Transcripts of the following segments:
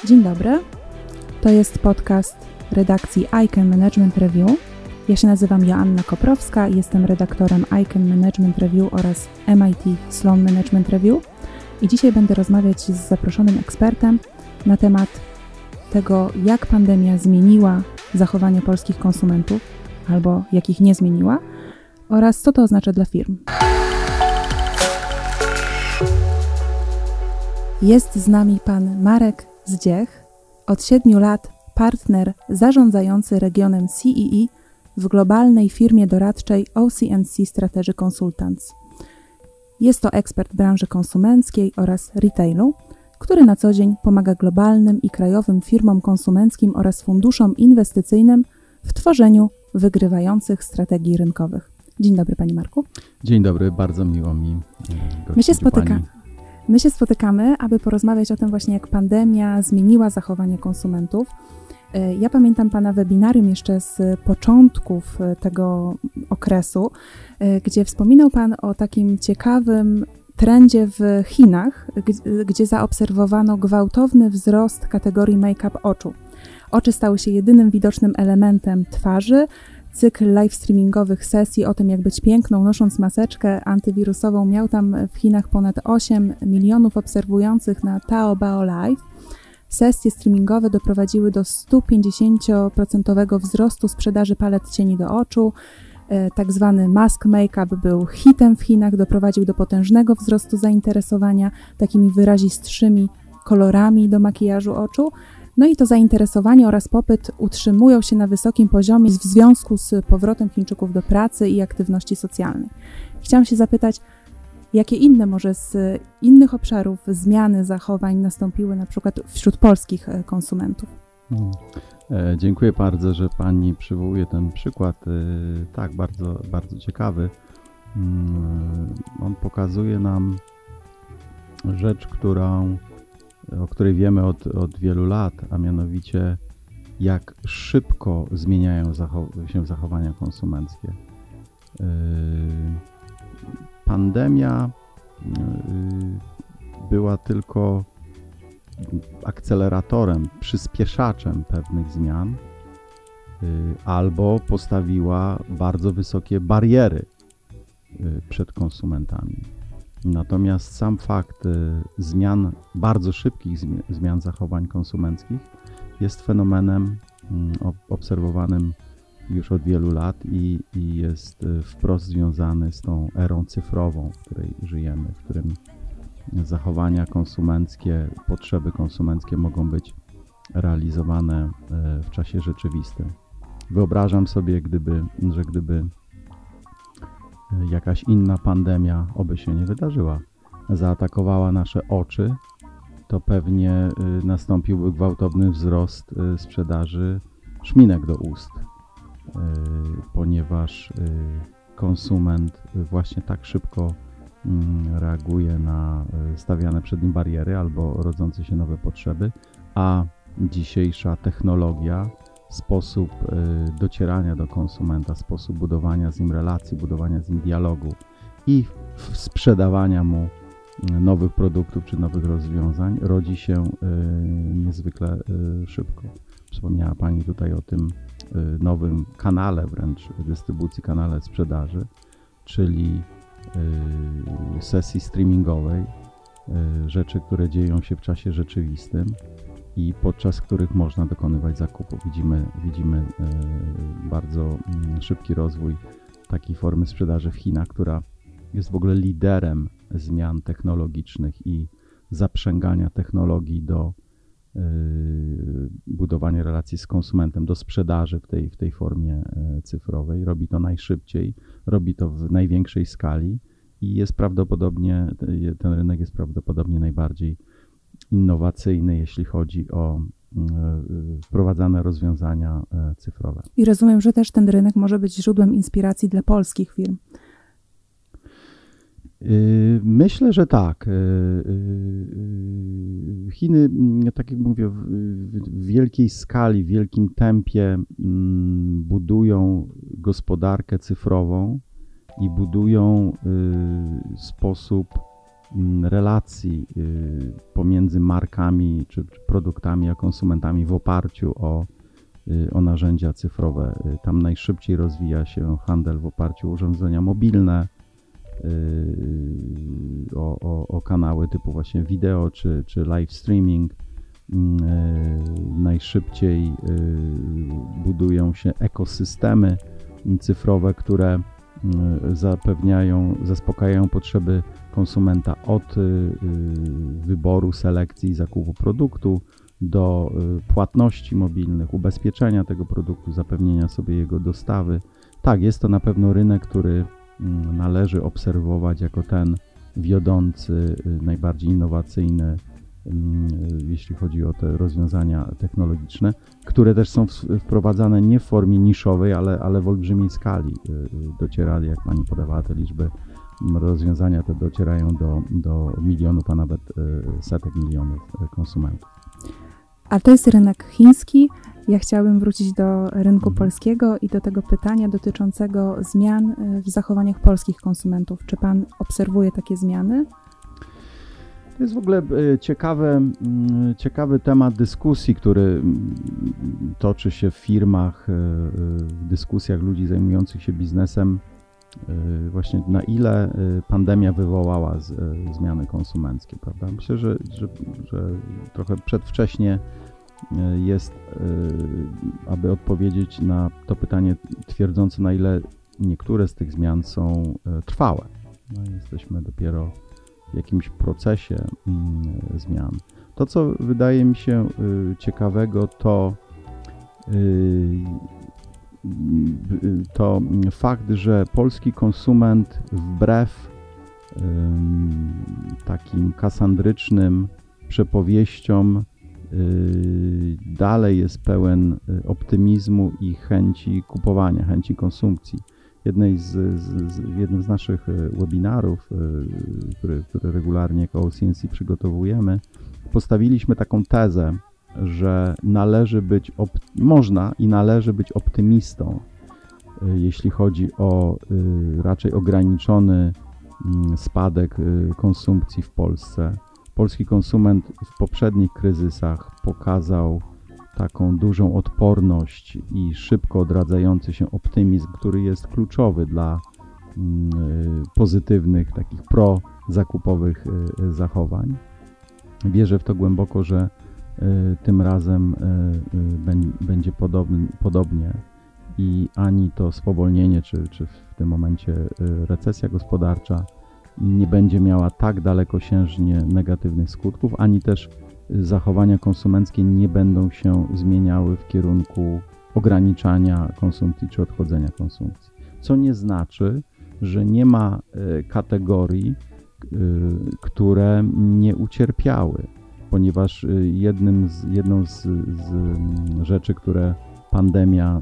Dzień dobry, to jest podcast redakcji ICANN Management Review. Ja się nazywam Joanna Koprowska, jestem redaktorem ICANN Management Review oraz MIT Sloan Management Review i dzisiaj będę rozmawiać z zaproszonym ekspertem na temat tego, jak pandemia zmieniła zachowanie polskich konsumentów albo jak ich nie zmieniła oraz co to oznacza dla firm. Jest z nami pan Marek Zdziech, od 7 lat partner zarządzający regionem CEE w globalnej firmie doradczej OC&C Strategy Consultants. Jest to ekspert branży konsumenckiej oraz retailu, który na co dzień pomaga globalnym i krajowym firmom konsumenckim oraz funduszom inwestycyjnym w tworzeniu wygrywających strategii rynkowych. Dzień dobry, panie Marku. Dzień dobry, bardzo miło mi gościć My się spotykamy, aby porozmawiać o tym właśnie, jak pandemia zmieniła zachowanie konsumentów. Ja pamiętam pana webinarium jeszcze z początków tego okresu, gdzie wspominał pan o takim ciekawym trendzie w Chinach, gdzie zaobserwowano gwałtowny wzrost kategorii make-up oczu. Oczy stały się jedynym widocznym elementem twarzy. Cykl live streamingowych sesji o tym, jak być piękną, nosząc maseczkę antywirusową, miał tam w Chinach ponad 8 milionów obserwujących na Taobao Live. Sesje streamingowe doprowadziły do 150% wzrostu sprzedaży palet cieni do oczu. Tak zwany mask make-up był hitem w Chinach, doprowadził do potężnego wzrostu zainteresowania takimi wyrazistszymi kolorami do makijażu oczu. No i to zainteresowanie oraz popyt utrzymują się na wysokim poziomie w związku z powrotem Chińczyków do pracy i aktywności socjalnej. Chciałam się zapytać, jakie inne może z innych obszarów zmiany zachowań nastąpiły na przykład wśród polskich konsumentów? Dziękuję bardzo, że pani przywołuje ten przykład. Tak, bardzo, bardzo ciekawy. On pokazuje nam rzecz, o której wiemy od wielu lat, a mianowicie jak szybko zmieniają się zachowania konsumenckie. Pandemia była tylko akceleratorem, przyspieszaczem pewnych zmian albo postawiła bardzo wysokie bariery przed konsumentami. Natomiast sam fakt zmian, bardzo szybkich zmian zachowań konsumenckich jest fenomenem obserwowanym już od wielu lat i jest wprost związany z tą erą cyfrową, w której żyjemy, w którym zachowania konsumenckie, potrzeby konsumenckie mogą być realizowane w czasie rzeczywistym. Wyobrażam sobie, że gdyby jakaś inna pandemia, oby się nie wydarzyła, zaatakowała nasze oczy, to pewnie nastąpiłby gwałtowny wzrost sprzedaży szminek do ust, ponieważ konsument właśnie tak szybko reaguje na stawiane przed nim bariery albo rodzące się nowe potrzeby, a dzisiejsza technologia, sposób docierania do konsumenta, sposób budowania z nim relacji, budowania z nim dialogu i sprzedawania mu nowych produktów czy nowych rozwiązań rodzi się niezwykle szybko. Wspomniała pani tutaj o tym nowym kanale wręcz dystrybucji, kanale sprzedaży, czyli sesji streamingowej, rzeczy, które dzieją się w czasie rzeczywistym i podczas których można dokonywać zakupów. Widzimy bardzo szybki rozwój takiej formy sprzedaży w Chinach, która jest w ogóle liderem zmian technologicznych i zaprzęgania technologii do budowania relacji z konsumentem, do sprzedaży w tej formie cyfrowej. Robi to najszybciej, robi to w największej skali i jest prawdopodobnie, ten rynek jest prawdopodobnie najbardziej innowacyjny, jeśli chodzi o wprowadzane rozwiązania cyfrowe. I rozumiem, że też ten rynek może być źródłem inspiracji dla polskich firm. Myślę, że tak. Chiny, tak jak mówię, w wielkiej skali, w wielkim tempie budują gospodarkę cyfrową i budują sposób relacji pomiędzy markami czy produktami a konsumentami w oparciu o narzędzia cyfrowe. Tam najszybciej rozwija się handel w oparciu o urządzenia mobilne, o kanały typu właśnie wideo czy live streaming. Najszybciej budują się ekosystemy cyfrowe, które zaspokajają potrzeby konsumenta od wyboru, selekcji i zakupu produktu do płatności mobilnych, ubezpieczenia tego produktu, zapewnienia sobie jego dostawy. Tak, jest to na pewno rynek, który należy obserwować jako ten wiodący, najbardziej innowacyjny, jeśli chodzi o te rozwiązania technologiczne, które też są wprowadzane nie w formie niszowej, ale w olbrzymiej skali. Dociera, jak Pani podawała te liczby, rozwiązania te docierają do milionów, a nawet setek milionów konsumentów. A to jest rynek chiński. Ja chciałabym wrócić do rynku polskiego i do tego pytania dotyczącego zmian w zachowaniach polskich konsumentów. Czy Pan obserwuje takie zmiany? To jest w ogóle ciekawy temat dyskusji, który toczy się w firmach, w dyskusjach ludzi zajmujących się biznesem. Właśnie na ile pandemia wywołała zmiany konsumenckie, prawda? Myślę, że trochę przedwcześnie jest, aby odpowiedzieć na to pytanie twierdzące, na ile niektóre z tych zmian są trwałe. No, jesteśmy dopiero w jakimś procesie zmian. To, co wydaje mi się ciekawego, to fakt, że polski konsument wbrew takim kasandrycznym przepowieściom dalej jest pełen optymizmu i chęci kupowania, chęci konsumpcji. W jednym z naszych webinarów, które regularnie jako OCNC przygotowujemy, postawiliśmy taką tezę, że należy być optymistą, jeśli chodzi o raczej ograniczony spadek konsumpcji w Polsce. Polski konsument w poprzednich kryzysach pokazał taką dużą odporność i szybko odradzający się optymizm, który jest kluczowy dla pozytywnych, takich pro-zakupowych zachowań. Wierzę w to głęboko, że tym razem będzie podobnie i ani to spowolnienie, czy w tym momencie recesja gospodarcza nie będzie miała tak dalekosiężnie negatywnych skutków, ani też zachowania konsumenckie nie będą się zmieniały w kierunku ograniczania konsumpcji czy odchodzenia konsumpcji. Co nie znaczy, że nie ma kategorii, które nie ucierpiały, ponieważ jedną z rzeczy, które pandemia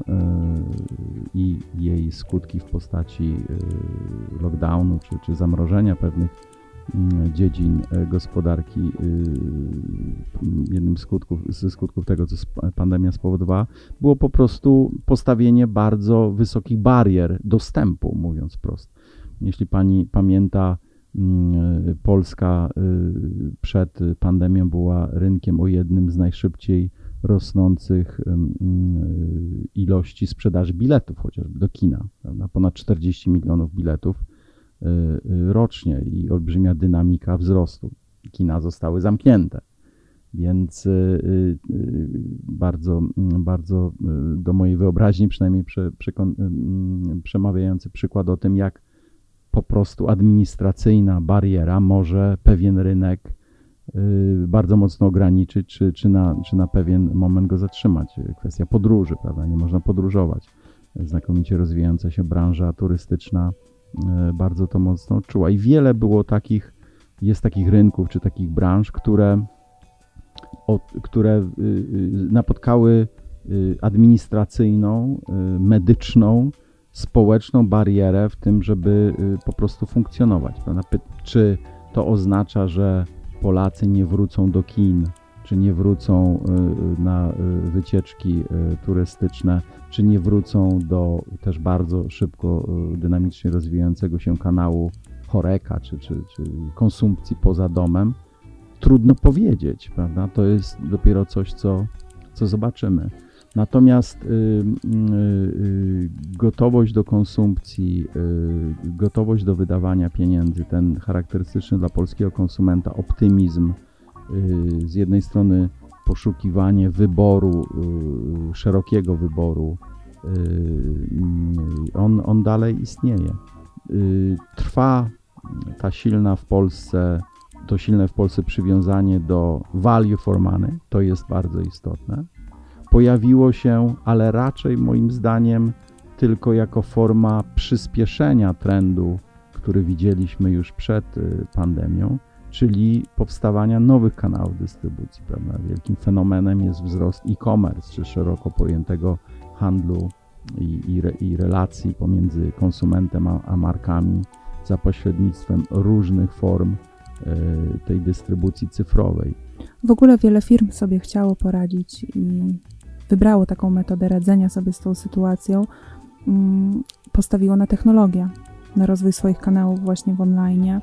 i jej skutki w postaci lockdownu czy zamrożenia pewnych dziedzin gospodarki, jednym ze skutków tego, co pandemia spowodowała, było po prostu postawienie bardzo wysokich barier dostępu, mówiąc wprost. Jeśli Pani pamięta, Polska przed pandemią była rynkiem o jednym z najszybciej rosnących ilości sprzedaży biletów, chociażby do kina. Prawda? Ponad 40 milionów biletów rocznie i olbrzymia dynamika wzrostu. Kina zostały zamknięte, więc bardzo, bardzo do mojej wyobraźni przynajmniej przemawiający przykład o tym, jak po prostu administracyjna bariera może pewien rynek bardzo mocno ograniczyć, czy na pewien moment go zatrzymać. Kwestia podróży, prawda? Nie można podróżować. Znakomicie rozwijająca się branża turystyczna bardzo to mocno odczuła. I wiele było jest takich rynków, czy takich branż, które napotkały administracyjną, medyczną, społeczną barierę w tym, żeby po prostu funkcjonować. Prawda? Czy to oznacza, że Polacy nie wrócą do kin, czy nie wrócą na wycieczki turystyczne, czy nie wrócą do też bardzo szybko, dynamicznie rozwijającego się kanału HoReCa czy konsumpcji poza domem, trudno powiedzieć, prawda? To jest dopiero coś, co zobaczymy. Natomiast gotowość do konsumpcji, gotowość do wydawania pieniędzy, ten charakterystyczny dla polskiego konsumenta optymizm, z jednej strony poszukiwanie wyboru, szerokiego wyboru, on dalej istnieje. Trwa to silne w Polsce przywiązanie do value for money, to jest bardzo istotne. Pojawiło się, ale raczej moim zdaniem tylko jako forma przyspieszenia trendu, który widzieliśmy już przed pandemią, czyli powstawania nowych kanałów dystrybucji, prawda? Wielkim fenomenem jest wzrost e-commerce, czy szeroko pojętego handlu i relacji pomiędzy konsumentem a markami za pośrednictwem różnych form tej dystrybucji cyfrowej. W ogóle wiele firm sobie chciało poradzić i wybrało taką metodę radzenia sobie z tą sytuacją, postawiło na technologię, na rozwój swoich kanałów właśnie w online.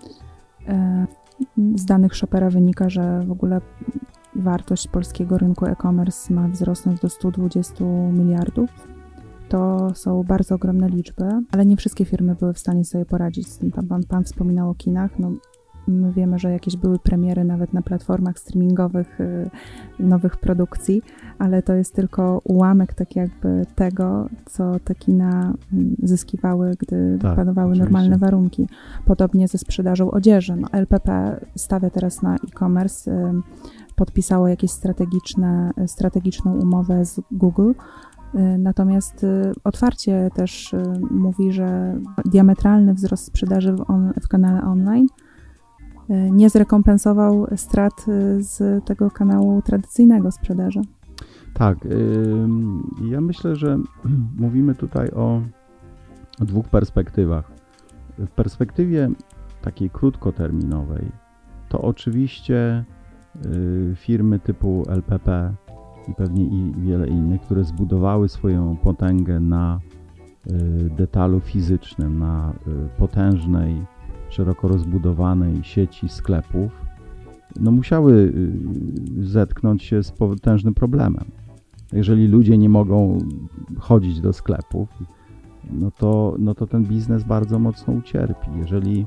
Z danych Shopera wynika, że w ogóle wartość polskiego rynku e-commerce ma wzrosnąć do 120 miliardów. To są bardzo ogromne liczby, ale nie wszystkie firmy były w stanie sobie poradzić z tym. Pan wspominał o kinach. No, my wiemy, że jakieś były premiery nawet na platformach streamingowych nowych produkcji, ale to jest tylko ułamek tak jakby tego, co te kina zyskiwały, gdy panowały normalne warunki. Podobnie ze sprzedażą odzieży. No, LPP stawia teraz na e-commerce, podpisało jakieś strategiczną umowę z Google. Natomiast otwarcie też mówi, że diametralny wzrost sprzedaży w kanale online nie zrekompensował strat z tego kanału tradycyjnego sprzedaży. Tak, ja myślę, że mówimy tutaj o dwóch perspektywach. W perspektywie takiej krótkoterminowej to oczywiście firmy typu LPP i pewnie i wiele innych, które zbudowały swoją potęgę na detalu fizycznym, na potężnej, szeroko rozbudowanej sieci sklepów, no musiały zetknąć się z potężnym problemem. Jeżeli ludzie nie mogą chodzić do sklepów, no to ten biznes bardzo mocno ucierpi. Jeżeli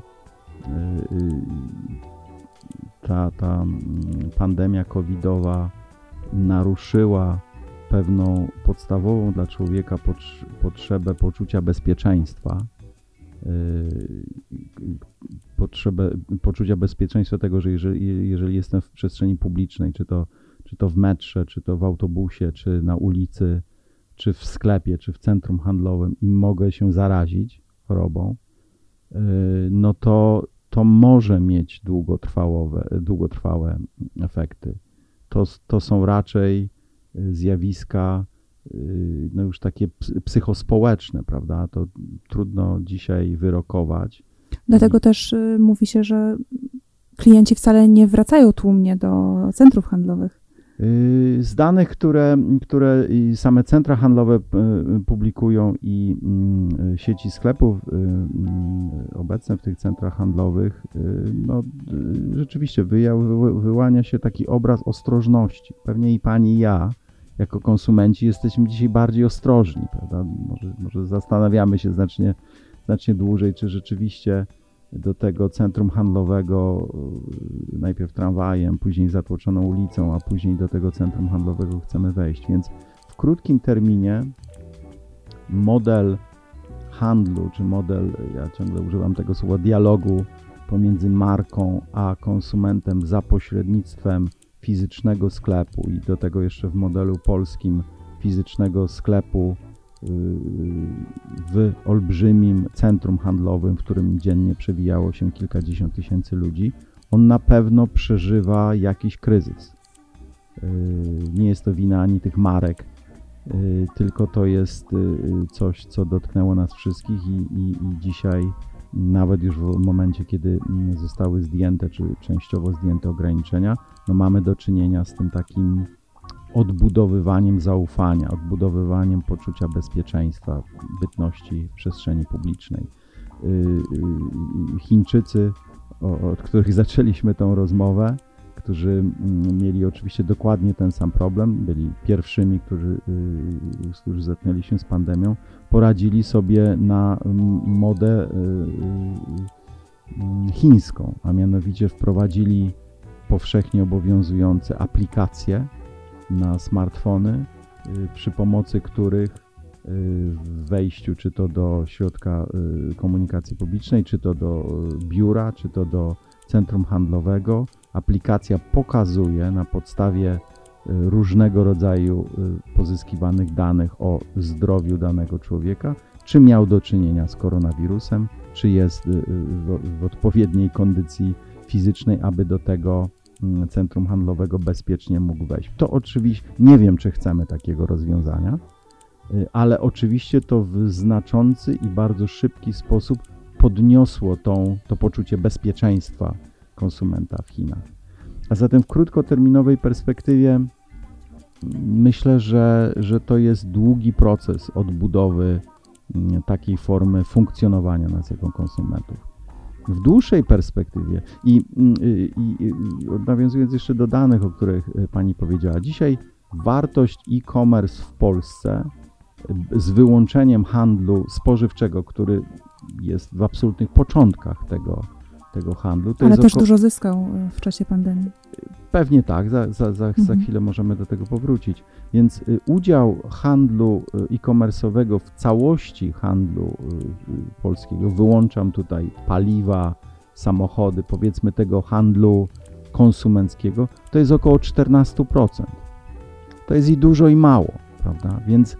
ta pandemia covidowa naruszyła pewną podstawową dla człowieka potrzebę poczucia bezpieczeństwa, poczucia bezpieczeństwa tego, że jeżeli jestem w przestrzeni publicznej, czy to w metrze, czy to w autobusie, czy na ulicy, czy w sklepie, czy w centrum handlowym i mogę się zarazić chorobą, no to może mieć długotrwałe efekty. To są raczej zjawiska no już takie psychospołeczne, prawda? To trudno dzisiaj wyrokować. Dlatego też mówi się, że klienci wcale nie wracają tłumnie do centrów handlowych. Z danych, które same centra handlowe publikują i sieci sklepów obecne w tych centrach handlowych, no rzeczywiście wyłania się taki obraz ostrożności. Pewnie i pani, i ja, jako konsumenci, jesteśmy dzisiaj bardziej ostrożni, prawda? Może zastanawiamy się znacznie dłużej, czy rzeczywiście do tego centrum handlowego najpierw tramwajem, później zatłoczoną ulicą, a później do tego centrum handlowego chcemy wejść. Więc w krótkim terminie model handlu, czy model, ja ciągle używam tego słowa, dialogu pomiędzy marką a konsumentem za pośrednictwem fizycznego sklepu i do tego jeszcze w modelu polskim fizycznego sklepu w olbrzymim centrum handlowym, w którym dziennie przewijało się kilkadziesiąt tysięcy ludzi, on na pewno przeżywa jakiś kryzys. Nie jest to wina ani tych marek, tylko to jest coś, co dotknęło nas wszystkich i dzisiaj, nawet już w momencie, kiedy zostały zdjęte, czy częściowo zdjęte ograniczenia, no mamy do czynienia z tym takim odbudowywaniem zaufania, odbudowywaniem poczucia bezpieczeństwa, bytności w przestrzeni publicznej. Chińczycy, od których zaczęliśmy tą rozmowę, którzy mieli oczywiście dokładnie ten sam problem, byli pierwszymi, którzy zetknęli się z pandemią, poradzili sobie na modę chińską, a mianowicie wprowadzili powszechnie obowiązujące aplikacje na smartfony, przy pomocy których w wejściu czy to do środka komunikacji publicznej, czy to do biura, czy to do centrum handlowego, aplikacja pokazuje na podstawie różnego rodzaju pozyskiwanych danych o zdrowiu danego człowieka, czy miał do czynienia z koronawirusem, czy jest w odpowiedniej kondycji fizycznej, aby do tego centrum handlowego bezpiecznie mógł wejść. To oczywiście nie wiem, czy chcemy takiego rozwiązania, ale oczywiście to w znaczący i bardzo szybki sposób podniosło to poczucie bezpieczeństwa konsumenta w Chinach. A zatem w krótkoterminowej perspektywie myślę, że to jest długi proces odbudowy takiej formy funkcjonowania nas jako konsumentów. W dłuższej perspektywie i nawiązując jeszcze do danych, o których Pani powiedziała, dzisiaj wartość e-commerce w Polsce z wyłączeniem handlu spożywczego, który jest w absolutnych początkach tego handlu. Ale też dużo zyskał w czasie pandemii. Pewnie tak, za chwilę możemy do tego powrócić. Więc udział handlu e-commerce'owego w całości handlu polskiego, wyłączam tutaj paliwa, samochody, powiedzmy tego handlu konsumenckiego, to jest około 14%. To jest i dużo, i mało, prawda? Więc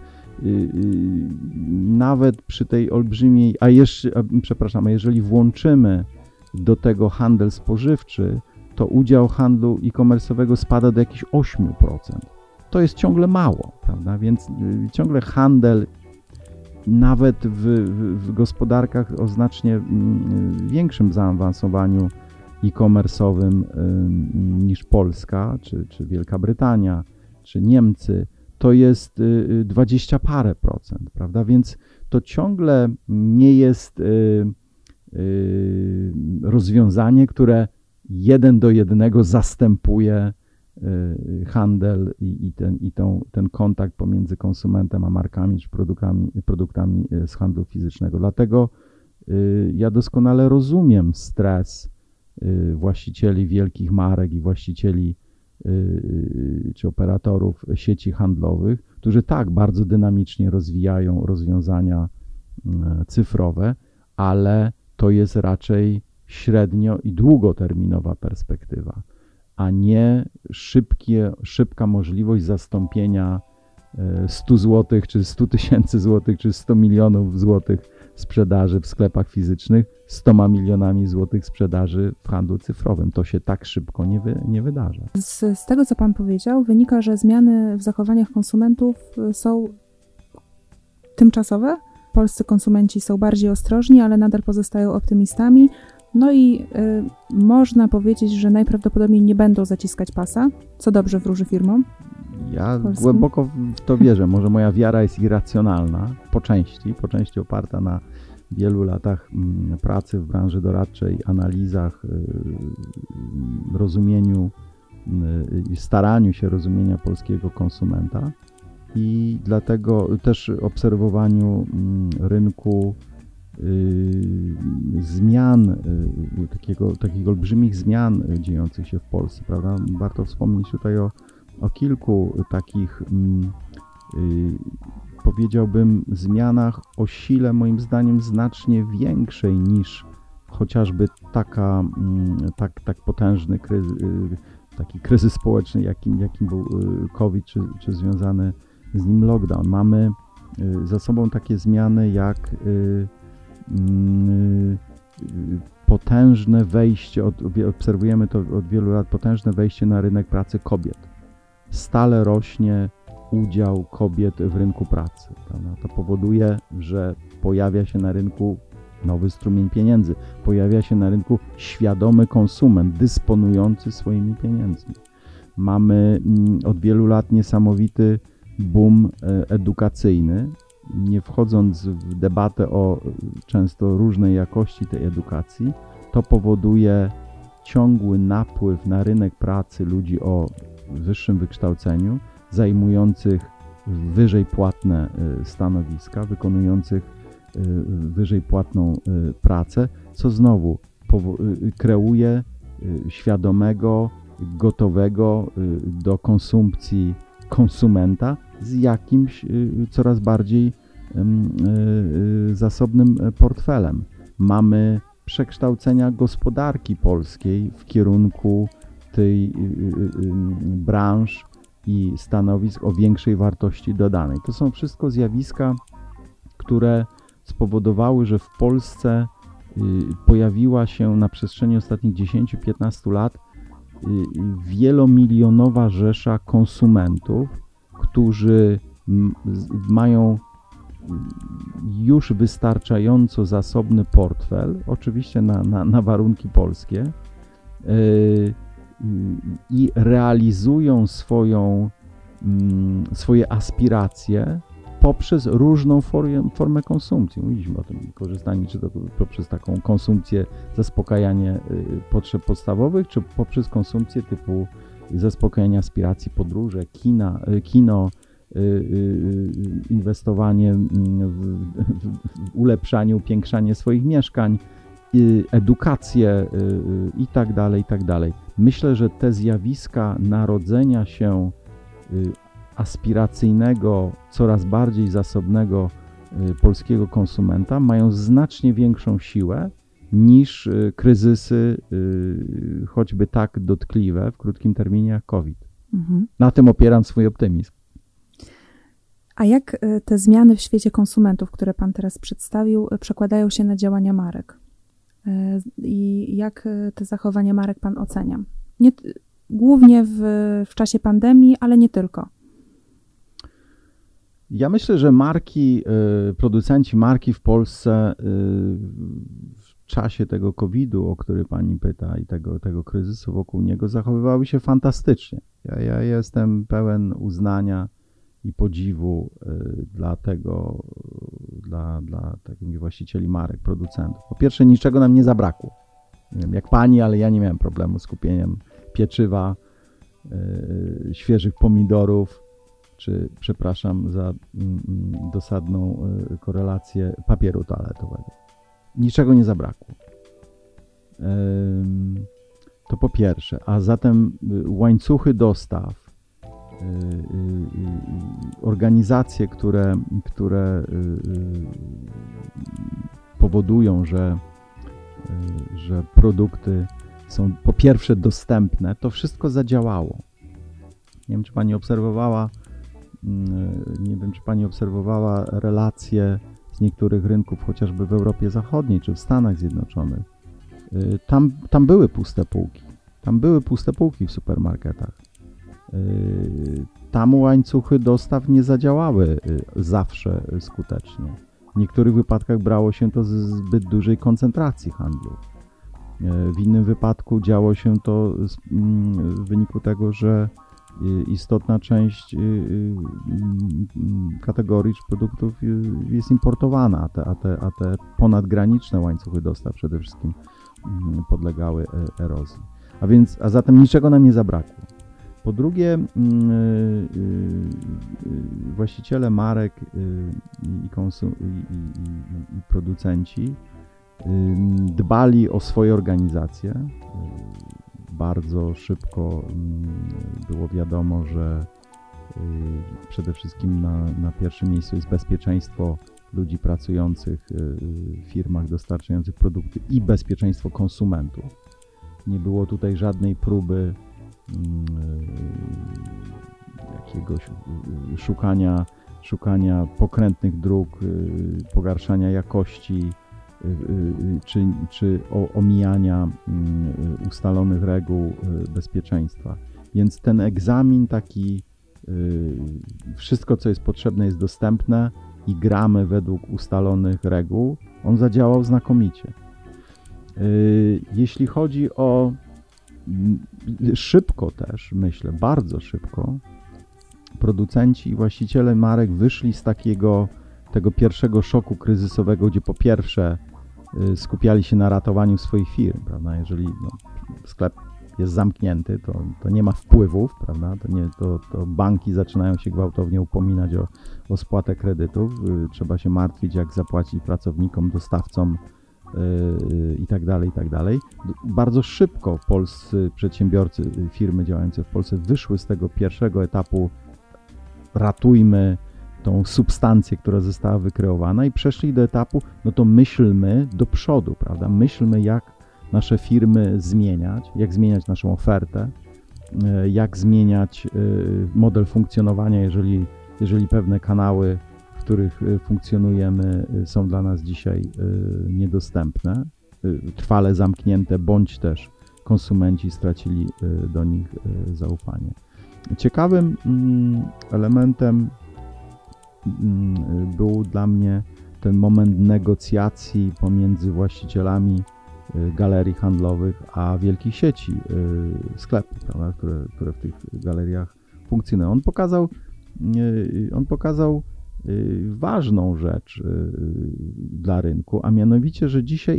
nawet przy tej olbrzymiej, a jeżeli włączymy do tego handel spożywczy, to udział handlu e-commerce'owego spada do jakichś 8%. To jest ciągle mało, prawda? Więc ciągle handel, nawet w gospodarkach o znacznie większym zaawansowaniu e-commerce'owym niż Polska, czy Wielka Brytania, czy Niemcy, to jest 20 parę procent, prawda? Więc to ciągle nie jest rozwiązanie, które 1:1 zastępuje handel i ten kontakt pomiędzy konsumentem a markami czy produktami z handlu fizycznego. Dlatego ja doskonale rozumiem stres właścicieli wielkich marek i właścicieli czy operatorów sieci handlowych, którzy tak bardzo dynamicznie rozwijają rozwiązania cyfrowe, ale to jest raczej średnio i długoterminowa perspektywa, a nie szybka możliwość zastąpienia 100 zł, czy 100 tysięcy złotych, czy 100 milionów złotych sprzedaży w sklepach fizycznych 100 milionami złotych sprzedaży w handlu cyfrowym. To się tak szybko nie wydarza. Z tego, co Pan powiedział, wynika, że zmiany w zachowaniach konsumentów są tymczasowe. Polscy konsumenci są bardziej ostrożni, ale nadal pozostają optymistami. No i można powiedzieć, że najprawdopodobniej nie będą zaciskać pasa, co dobrze wróży firmom. Ja głęboko w to wierzę. Może moja wiara jest irracjonalna, po części oparta na wielu latach pracy w branży doradczej, analizach, rozumieniu i staraniu się rozumienia polskiego konsumenta i dlatego też obserwowaniu rynku zmian, takich olbrzymich zmian dziejących się w Polsce, prawda? Warto wspomnieć tutaj o kilku takich, powiedziałbym, zmianach o sile moim zdaniem znacznie większej niż chociażby tak potężny taki kryzys społeczny, jakim był COVID, czy związany z nim lockdown. Mamy za sobą takie zmiany jak potężne wejście, obserwujemy to od wielu lat, potężne wejście na rynek pracy kobiet. Stale rośnie udział kobiet w rynku pracy, prawda? To powoduje, że pojawia się na rynku nowy strumień pieniędzy, pojawia się na rynku świadomy konsument, dysponujący swoimi pieniędzmi. Mamy od wielu lat niesamowity boom edukacyjny, nie wchodząc w debatę o często różnej jakości tej edukacji, to powoduje ciągły napływ na rynek pracy ludzi o wyższym wykształceniu, zajmujących wyżej płatne stanowiska, wykonujących wyżej płatną pracę, co znowu kreuje świadomego, gotowego do konsumpcji konsumenta z jakimś coraz bardziej zasobnym portfelem. Mamy przekształcenia gospodarki polskiej w kierunku tej branż i stanowisk o większej wartości dodanej. To są wszystko zjawiska, które spowodowały, że w Polsce pojawiła się na przestrzeni ostatnich 10-15 lat wielomilionowa rzesza konsumentów, którzy mają już wystarczająco zasobny portfel, oczywiście na warunki polskie, i realizują swoje aspiracje poprzez różną formę konsumpcji. Mówiliśmy o tym korzystaniu, czy to poprzez taką konsumpcję, zaspokajanie potrzeb podstawowych, czy poprzez konsumpcję typu zaspokajanie aspiracji, podróże, kino, inwestowanie w ulepszanie, upiększanie swoich mieszkań, edukację i tak dalej, i tak dalej. Myślę, że te zjawiska narodzenia się aspiracyjnego, coraz bardziej zasobnego polskiego konsumenta mają znacznie większą siłę niż kryzysy choćby tak dotkliwe w krótkim terminie jak COVID. Na tym opieram swój optymizm. A jak te zmiany w świecie konsumentów, które Pan teraz przedstawił, przekładają się na działania marek? I jak te zachowania marek Pan ocenia? Głównie w czasie pandemii, ale nie tylko. Ja myślę, że producenci marki w Polsce w czasie tego COVID-u, o który Pani pyta, i tego kryzysu wokół niego, zachowywały się fantastycznie. Ja jestem pełen uznania i podziwu dla takich właścicieli marek, producentów. Po pierwsze, niczego nam nie zabrakło. Nie wiem jak Pani, ale ja nie miałem problemu z kupieniem pieczywa, świeżych pomidorów, czy, przepraszam za dosadną korelację, papieru toaletowego. Niczego nie zabrakło. To po pierwsze. A zatem łańcuchy dostaw, organizacje, które powodują, że produkty są po pierwsze dostępne, to wszystko zadziałało. Nie wiem, czy Pani obserwowała relacje z niektórych rynków, chociażby w Europie Zachodniej czy w Stanach Zjednoczonych. Tam były puste półki. Tam były puste półki w supermarketach. Tam łańcuchy dostaw nie zadziałały zawsze skutecznie. W niektórych wypadkach brało się to z zbyt dużej koncentracji handlu. W innym wypadku działo się to w wyniku tego, że istotna część kategorii czy produktów jest importowana, a te ponadgraniczne łańcuchy dostaw przede wszystkim podlegały erozji. A zatem niczego nam nie zabrakło. Po drugie, właściciele marek i producenci dbali o swoje organizacje. Bardzo szybko było wiadomo, że przede wszystkim na pierwszym miejscu jest bezpieczeństwo ludzi pracujących w firmach dostarczających produkty i bezpieczeństwo konsumentów. Nie było tutaj żadnej próby jakiegoś szukania pokrętnych dróg, pogarszania jakości czy omijania ustalonych reguł bezpieczeństwa. Więc ten egzamin taki, wszystko co jest potrzebne jest dostępne i gramy według ustalonych reguł, on zadziałał znakomicie. Jeśli chodzi o szybko też, myślę, bardzo szybko, producenci i właściciele marek wyszli z takiego tego pierwszego szoku kryzysowego, gdzie po pierwsze skupiali się na ratowaniu swoich firm, prawda? Jeżeli sklep jest zamknięty, to nie ma wpływów, prawda? To banki zaczynają się gwałtownie upominać o spłatę kredytów. Trzeba się martwić, jak zapłacić pracownikom, dostawcom i tak dalej, i tak dalej. Bardzo szybko polscy przedsiębiorcy, firmy działające w Polsce wyszły z tego pierwszego etapu ratujmy tą substancję, która została wykreowana i przeszli do etapu, no to myślmy do przodu, prawda? Myślmy, jak nasze firmy zmieniać, jak zmieniać naszą ofertę, jak zmieniać model funkcjonowania, jeżeli pewne kanały, w których funkcjonujemy, są dla nas dzisiaj niedostępne, trwale zamknięte, bądź też konsumenci stracili do nich zaufanie. Ciekawym elementem był dla mnie ten moment negocjacji pomiędzy właścicielami galerii handlowych a wielkich sieci sklepów, prawda, które w tych galeriach funkcjonują. On pokazał ważną rzecz dla rynku, a mianowicie, że dzisiaj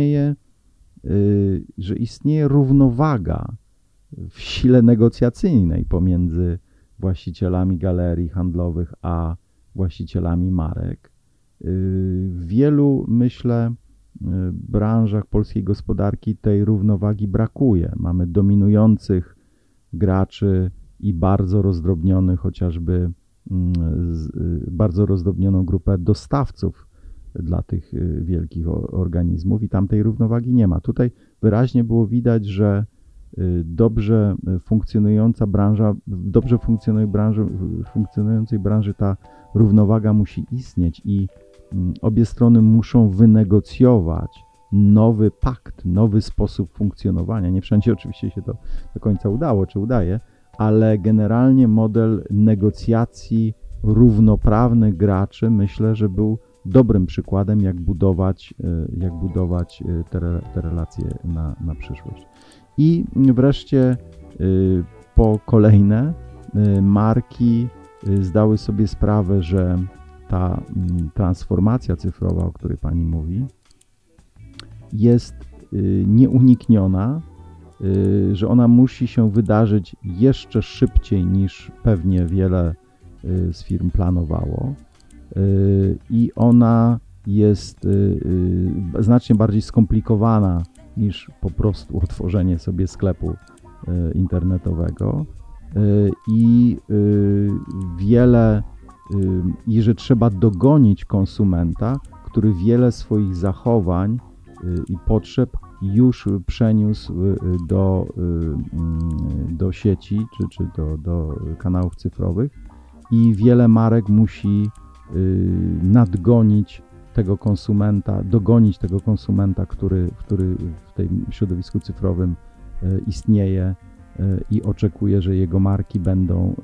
istnieje równowaga w sile negocjacyjnej pomiędzy właścicielami galerii handlowych a właścicielami marek. W wielu, myślę, branżach polskiej gospodarki tej równowagi brakuje. Mamy dominujących graczy i bardzo rozdrobniony, chociażby bardzo rozdrobnioną grupę dostawców dla tych wielkich organizmów i tam tej równowagi nie ma. Tutaj wyraźnie było widać, że dobrze funkcjonującej branży ta równowaga musi istnieć i obie strony muszą wynegocjować nowy pakt, nowy sposób funkcjonowania. Nie wszędzie oczywiście się to do końca udało, czy udaje, ale generalnie model negocjacji równoprawnych graczy, myślę, że był dobrym przykładem, jak budować te relacje na przyszłość. I wreszcie po kolejne marki zdały sobie sprawę, że ta transformacja cyfrowa, o której Pani mówi, jest nieunikniona, że ona musi się wydarzyć jeszcze szybciej niż pewnie wiele z firm planowało i ona jest znacznie bardziej skomplikowana niż po prostu otworzenie sobie sklepu internetowego i że trzeba dogonić konsumenta, który wiele swoich zachowań i potrzeb już przeniósł do sieci czy do kanałów cyfrowych i wiele marek musi dogonić tego konsumenta, który w tym środowisku cyfrowym istnieje i oczekuje, że jego marki będą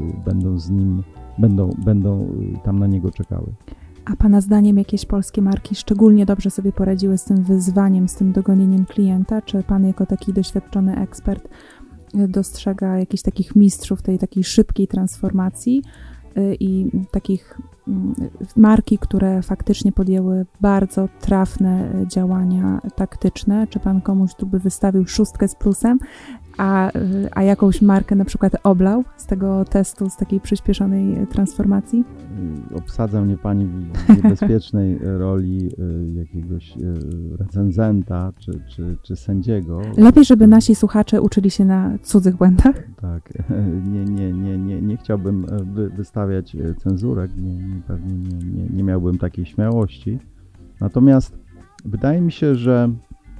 tam na niego czekały. A Pana zdaniem jakieś polskie marki szczególnie dobrze sobie poradziły z tym wyzwaniem, z tym dogonieniem klienta? Czy Pan jako taki doświadczony ekspert dostrzega jakichś takich mistrzów tej takiej szybkiej transformacji i takich marki, które faktycznie podjęły bardzo trafne działania taktyczne? Czy Pan komuś tu by wystawił 6 z plusem, a jakąś markę na przykład oblał z tego testu, z takiej przyspieszonej transformacji? Obsadza mnie Pani w niebezpiecznej roli jakiegoś recenzenta czy sędziego. Lepiej, żeby nasi słuchacze uczyli się na cudzych błędach? Tak. Nie chciałbym wystawiać cenzurek, pewnie nie miałbym takiej śmiałości. Natomiast wydaje mi się, że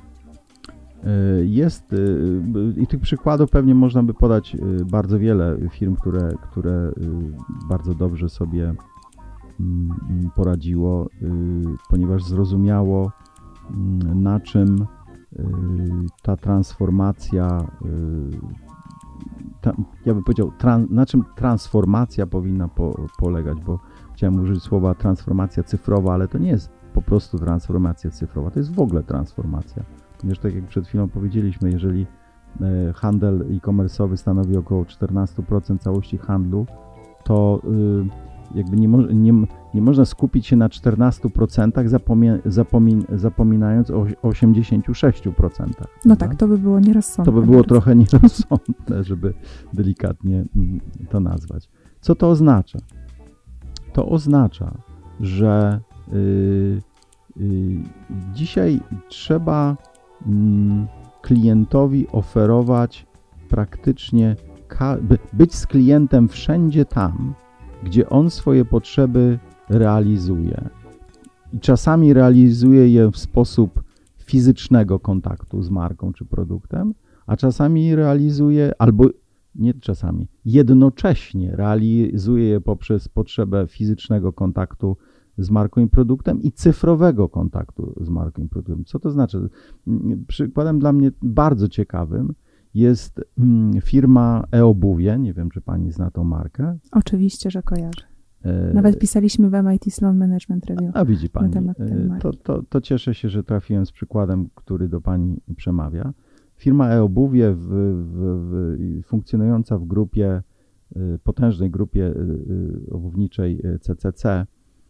jest i tych przykładów pewnie można by podać bardzo wiele firm, które bardzo dobrze sobie poradziło, ponieważ zrozumiało, na czym ta transformacja, ja bym powiedział, na czym transformacja powinna polegać, bo chciałem użyć słowa transformacja cyfrowa, ale to nie jest po prostu transformacja cyfrowa, to jest w ogóle transformacja. Ponieważ tak jak przed chwilą powiedzieliśmy, jeżeli handel e-commerce'owy stanowi około 14% całości handlu, to jakby nie można skupić się na 14%, zapominając o 86%. No tak, to by było nierozsądne. To by było trochę nierozsądne, żeby delikatnie to nazwać. Co to oznacza? To oznacza, że dzisiaj trzeba klientowi oferować praktycznie, być z klientem wszędzie tam, gdzie on swoje potrzeby realizuje. I czasami realizuje je w sposób fizycznego kontaktu z marką czy produktem, a czasami realizuje, albo nie czasami, jednocześnie realizuje je poprzez potrzebę fizycznego kontaktu z marką i produktem i cyfrowego kontaktu z marką i produktem. Co to znaczy? Przykładem dla mnie bardzo ciekawym jest firma e-obuwie. Nie wiem, czy pani zna tą markę. Oczywiście, że kojarzę. Nawet pisaliśmy w MIT Sloan Management Review. A widzi pani, na temat tej marki. To cieszę się, że trafiłem z przykładem, który do pani przemawia. Firma e-obuwie funkcjonująca w grupie, potężnej grupie obuwniczej CCC,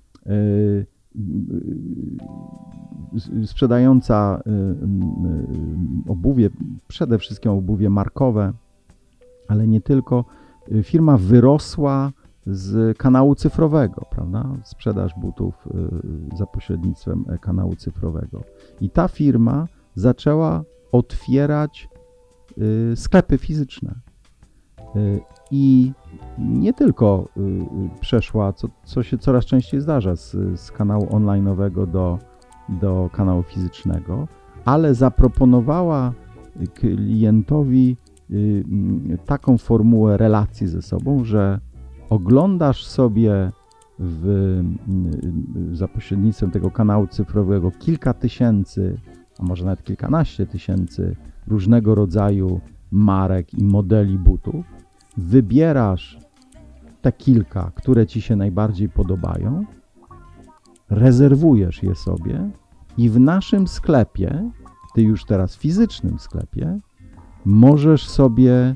sprzedająca obuwie, przede wszystkim obuwie markowe, ale nie tylko. Firma wyrosła z kanału cyfrowego, prawda? Sprzedaż butów za pośrednictwem kanału cyfrowego. I ta firma zaczęła otwierać sklepy fizyczne. I nie tylko przeszła, co się coraz częściej zdarza, z kanału online'owego do kanału fizycznego, ale zaproponowała klientowi taką formułę relacji ze sobą, że oglądasz sobie za pośrednictwem tego kanału cyfrowego kilka tysięcy, a może nawet kilkanaście tysięcy różnego rodzaju marek i modeli butów. Wybierasz te kilka, które ci się najbardziej podobają, rezerwujesz je sobie i w naszym sklepie, ty już teraz fizycznym sklepie, możesz sobie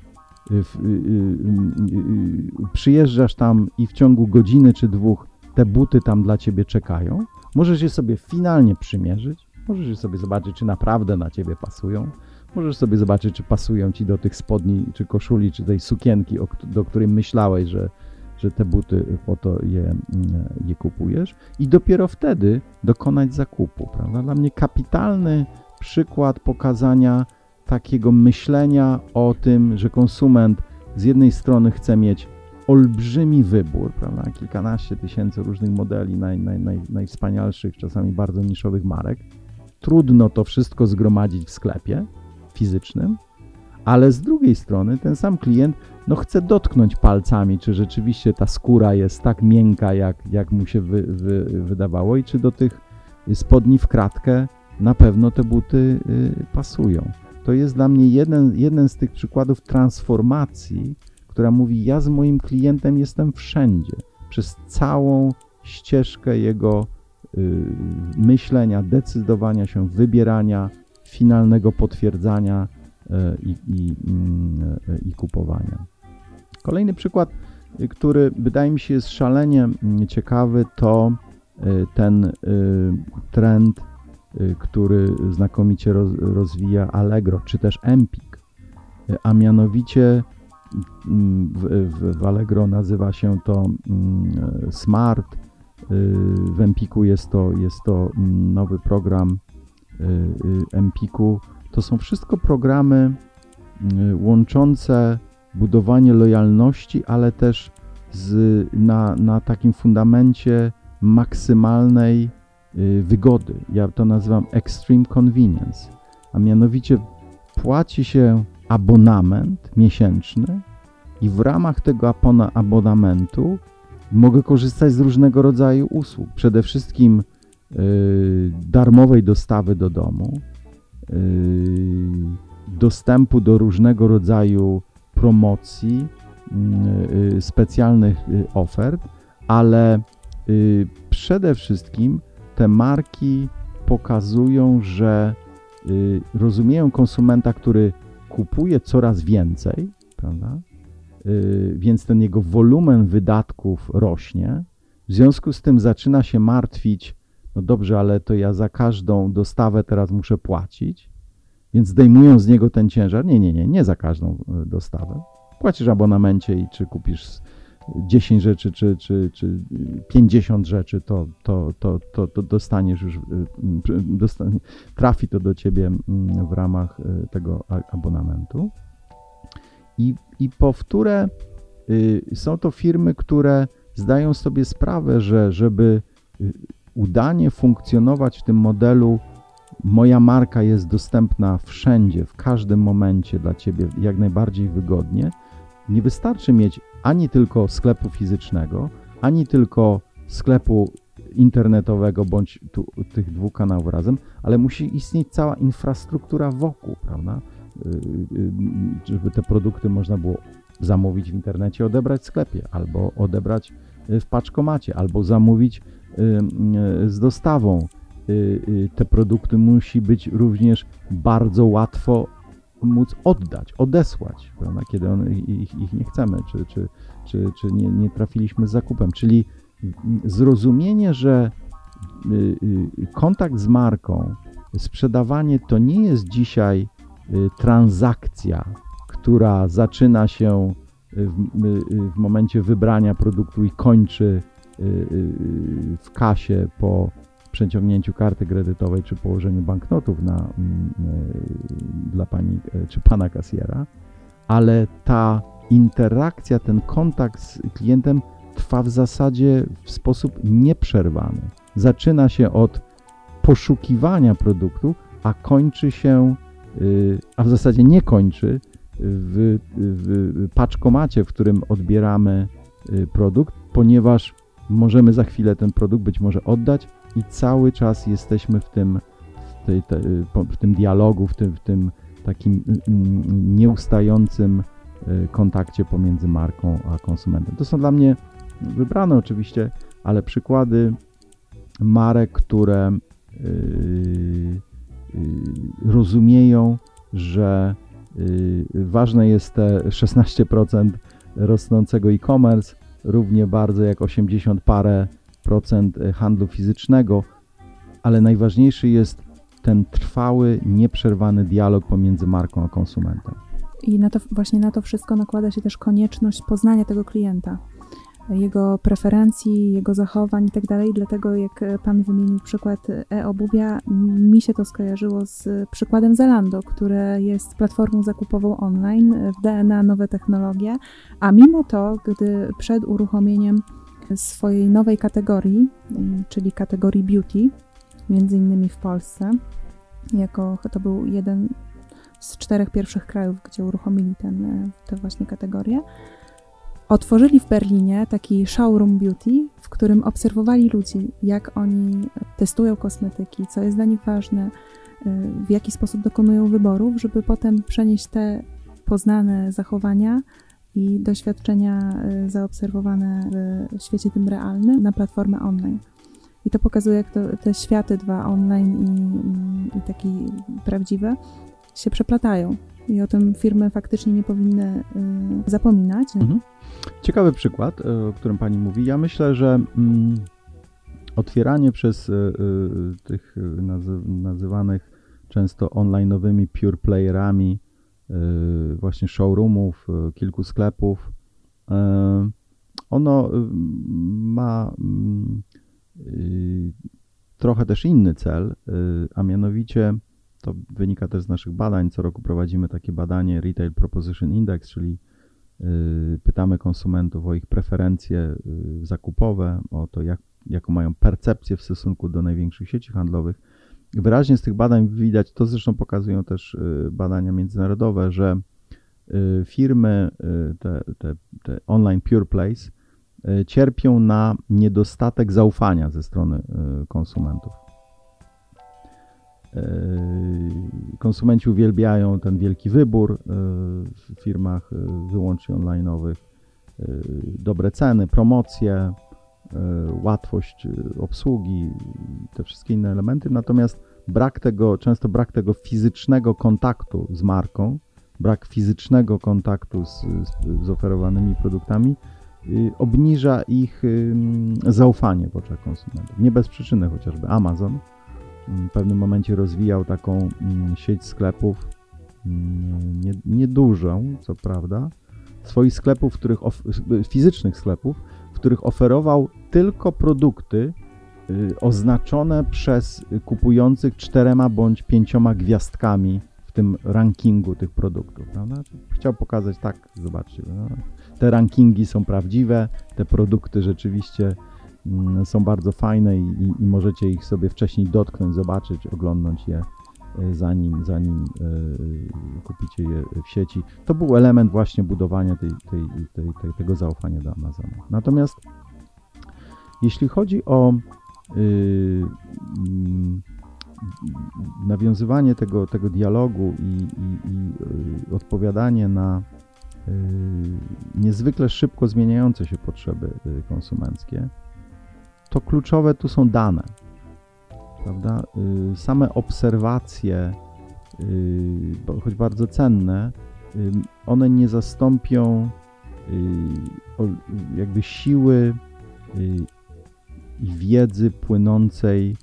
przyjeżdżasz tam i w ciągu godziny czy dwóch te buty tam dla ciebie czekają. Możesz je sobie finalnie przymierzyć, możesz je sobie zobaczyć, czy naprawdę na ciebie pasują. Możesz sobie zobaczyć, czy pasują ci do tych spodni, czy koszuli, czy tej sukienki, do której myślałeś, że te buty po to je kupujesz. I dopiero wtedy dokonać zakupu, prawda? Dla mnie kapitalny przykład pokazania takiego myślenia o tym, że konsument z jednej strony chce mieć olbrzymi wybór, prawda? Kilkanaście tysięcy różnych modeli, najwspanialszych, czasami bardzo niszowych marek. Trudno to wszystko zgromadzić w sklepie fizycznym, ale z drugiej strony ten sam klient chce dotknąć palcami, czy rzeczywiście ta skóra jest tak miękka, jak mu się wydawało i czy do tych spodni w kratkę na pewno te buty pasują. To jest dla mnie jeden z tych przykładów transformacji, która mówi, ja z moim klientem jestem wszędzie, przez całą ścieżkę jego myślenia, decydowania się, wybierania, finalnego potwierdzania i kupowania. Kolejny przykład, który wydaje mi się jest szalenie ciekawy, to ten trend, który znakomicie rozwija Allegro, czy też Empik, a mianowicie w Allegro nazywa się to Smart, w Empiku jest to nowy program Empiku. To są wszystko programy łączące budowanie lojalności, ale też na takim fundamencie maksymalnej wygody. Ja to nazywam extreme convenience, a mianowicie płaci się abonament miesięczny i w ramach tego abonamentu mogę korzystać z różnego rodzaju usług. Przede wszystkim darmowej dostawy do domu, dostępu do różnego rodzaju promocji, specjalnych ofert, ale przede wszystkim te marki pokazują, że rozumieją konsumenta, który kupuje coraz więcej, prawda? Więc ten jego wolumen wydatków rośnie W związku z tym zaczyna się martwić, no dobrze, ale to ja za każdą dostawę teraz muszę płacić, więc zdejmują z niego ten ciężar. Nie za każdą dostawę. Płacisz abonamencie i czy kupisz 10 rzeczy, czy 50 rzeczy, to dostaniesz już, trafi to do ciebie w ramach tego abonamentu. I powtórę, są to firmy, które zdają sobie sprawę, że żeby udanie funkcjonować w tym modelu, moja marka jest dostępna wszędzie, w każdym momencie dla ciebie jak najbardziej wygodnie. Nie wystarczy mieć ani tylko sklepu fizycznego, ani tylko sklepu internetowego, bądź tych dwóch kanałów razem, ale musi istnieć cała infrastruktura wokół, prawda? Żeby te produkty można było zamówić w internecie, odebrać w sklepie, albo odebrać w paczkomacie, albo zamówić z dostawą. Te produkty musi być również bardzo łatwo móc oddać, odesłać, prawda? Kiedy ich nie chcemy, czy nie trafiliśmy z zakupem. Czyli zrozumienie, że kontakt z marką, sprzedawanie to nie jest dzisiaj transakcja, która zaczyna się w momencie wybrania produktu i kończy w kasie po przeciągnięciu karty kredytowej czy położeniu banknotów dla pani czy pana kasjera, ale ta interakcja, ten kontakt z klientem trwa w zasadzie w sposób nieprzerwany. Zaczyna się od poszukiwania produktu, a kończy się, a w zasadzie nie kończy w paczkomacie, w którym odbieramy produkt, ponieważ możemy za chwilę ten produkt być może oddać i cały czas jesteśmy w tym dialogu, w tym takim nieustającym kontakcie pomiędzy marką a konsumentem. To są dla mnie wybrane oczywiście, ale przykłady marek, które rozumieją, że ważne jest te 16% rosnącego e-commerce, równie bardzo jak 80 parę procent handlu fizycznego, ale najważniejszy jest ten trwały, nieprzerwany dialog pomiędzy marką a konsumentem. I właśnie na to wszystko nakłada się też konieczność poznania tego klienta, jego preferencji, jego zachowań i tak dalej. Dlatego jak Pan wymienił przykład e-obuwia, mi się to skojarzyło z przykładem Zalando, które jest platformą zakupową online, w DNA nowe technologie, a mimo to, gdy przed uruchomieniem swojej nowej kategorii, czyli kategorii beauty, między innymi w Polsce, to był jeden z 4 pierwszych krajów, gdzie uruchomili tę właśnie kategorię, otworzyli w Berlinie taki showroom beauty, w którym obserwowali ludzi, jak oni testują kosmetyki, co jest dla nich ważne, w jaki sposób dokonują wyborów, żeby potem przenieść te poznane zachowania i doświadczenia zaobserwowane w świecie tym realnym na platformę online. I to pokazuje, jak te światy dwa, online i taki prawdziwy, się przeplatają. I o tym firmy faktycznie nie powinny zapominać. Ciekawy przykład, o którym Pani mówi. Ja myślę, że otwieranie przez tych nazywanych często online'owymi pure playerami właśnie showroomów, kilku sklepów, ono ma trochę też inny cel, a mianowicie to wynika też z naszych badań. Co roku prowadzimy takie badanie Retail Proposition Index, czyli pytamy konsumentów o ich preferencje zakupowe, o to, jaką mają percepcję w stosunku do największych sieci handlowych. Wyraźnie z tych badań widać, to zresztą pokazują też badania międzynarodowe, że firmy, te online pure plays, cierpią na niedostatek zaufania ze strony konsumentów. Konsumenci uwielbiają ten wielki wybór w firmach wyłącznie online'owych, dobre ceny, promocje, łatwość obsługi, te wszystkie inne elementy, natomiast często brak tego fizycznego kontaktu z marką, brak fizycznego kontaktu z oferowanymi produktami obniża ich zaufanie w oczach konsumentów. Nie bez przyczyny chociażby Amazon w pewnym momencie rozwijał taką sieć sklepów, niedużą, co prawda, swoich sklepów, fizycznych sklepów, w których oferował tylko produkty oznaczone przez kupujących 4 bądź 5 gwiazdkami w tym rankingu tych produktów. Prawda? Chciał pokazać, tak, zobaczcie, no, te rankingi są prawdziwe, te produkty rzeczywiście są bardzo fajne i możecie ich sobie wcześniej dotknąć, zobaczyć, oglądnąć je, zanim kupicie je w sieci. To był element właśnie budowania tego zaufania do Amazonu. Natomiast jeśli chodzi o nawiązywanie tego dialogu i odpowiadanie na niezwykle szybko zmieniające się potrzeby konsumenckie, to kluczowe tu są dane, prawda? Same obserwacje, choć bardzo cenne, one nie zastąpią jakby siły i wiedzy płynącej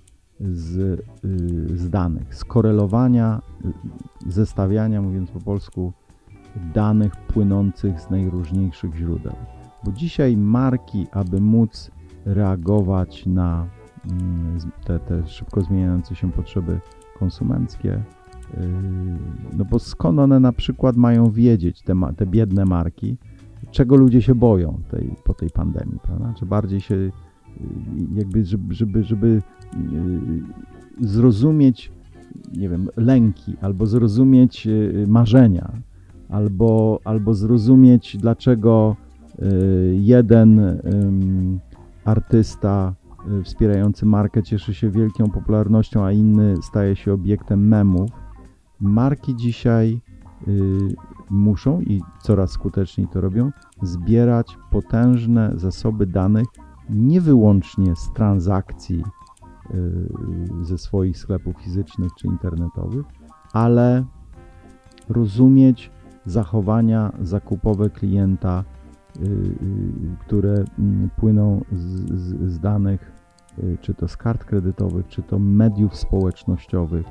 z danych, skorelowania, zestawiania, mówiąc po polsku, danych płynących z najróżniejszych źródeł. Bo dzisiaj marki, aby móc reagować na te szybko zmieniające się potrzeby konsumenckie, no bo skąd one na przykład mają wiedzieć, te biedne marki, czego ludzie się boją po tej pandemii, prawda? Czy bardziej się jakby, żeby zrozumieć, nie wiem, lęki, albo zrozumieć marzenia, albo zrozumieć, dlaczego jeden artysta wspierający markę cieszy się wielką popularnością, a inny staje się obiektem memów. Marki dzisiaj muszą, i coraz skuteczniej to robią, zbierać potężne zasoby danych nie wyłącznie z transakcji ze swoich sklepów fizycznych czy internetowych, ale rozumieć zachowania zakupowe klienta, które płyną z danych, czy to z kart kredytowych, czy to mediów społecznościowych.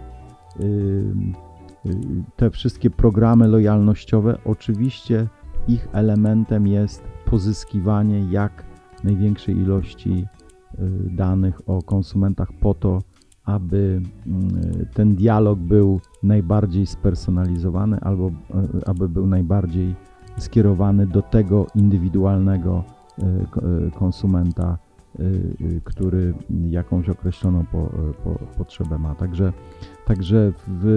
Te wszystkie programy lojalnościowe, oczywiście ich elementem jest pozyskiwanie jak największej ilości danych o konsumentach po to, aby ten dialog był najbardziej spersonalizowany albo aby był najbardziej skierowany do tego indywidualnego konsumenta, który jakąś określoną potrzebę ma. Także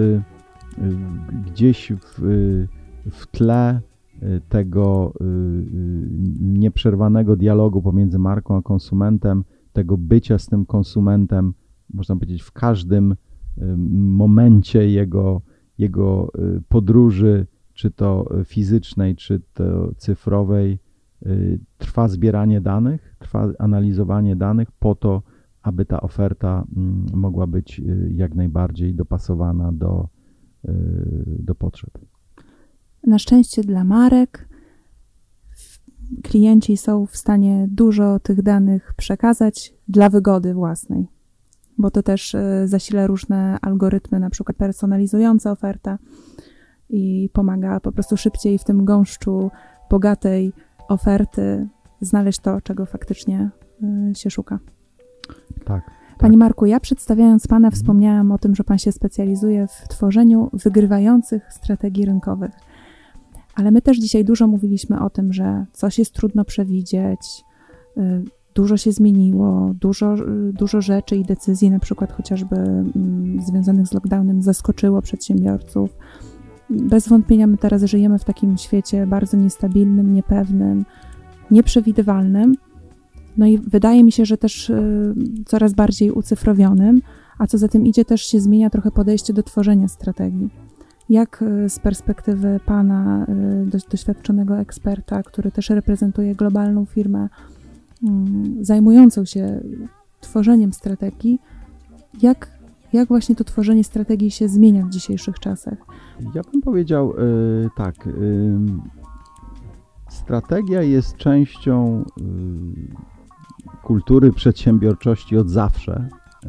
gdzieś w tle tego nieprzerwanego dialogu pomiędzy marką a konsumentem, tego bycia z tym konsumentem, można powiedzieć, w każdym momencie jego podróży, czy to fizycznej, czy to cyfrowej, trwa zbieranie danych, trwa analizowanie danych po to, aby ta oferta mogła być jak najbardziej dopasowana do potrzeb. Na szczęście dla marek klienci są w stanie dużo tych danych przekazać dla wygody własnej, bo to też zasila różne algorytmy, na przykład personalizujące ofertę i pomaga po prostu szybciej w tym gąszczu bogatej oferty znaleźć to, czego faktycznie się szuka. Tak. Panie Marku, ja przedstawiając Pana wspomniałam o tym, że Pan się specjalizuje w tworzeniu wygrywających strategii rynkowych. Ale my też dzisiaj dużo mówiliśmy o tym, że coś jest trudno przewidzieć, dużo się zmieniło, dużo rzeczy i decyzji, na przykład chociażby związanych z lockdownem, zaskoczyło przedsiębiorców. Bez wątpienia my teraz żyjemy w takim świecie bardzo niestabilnym, niepewnym, nieprzewidywalnym. No i wydaje mi się, że też coraz bardziej ucyfrowionym, a co za tym idzie, też się zmienia trochę podejście do tworzenia strategii. Jak z perspektywy Pana, doświadczonego eksperta, który też reprezentuje globalną firmę zajmującą się tworzeniem strategii, jak właśnie to tworzenie strategii się zmienia w dzisiejszych czasach? Ja bym powiedział tak. Strategia jest częścią kultury przedsiębiorczości od zawsze.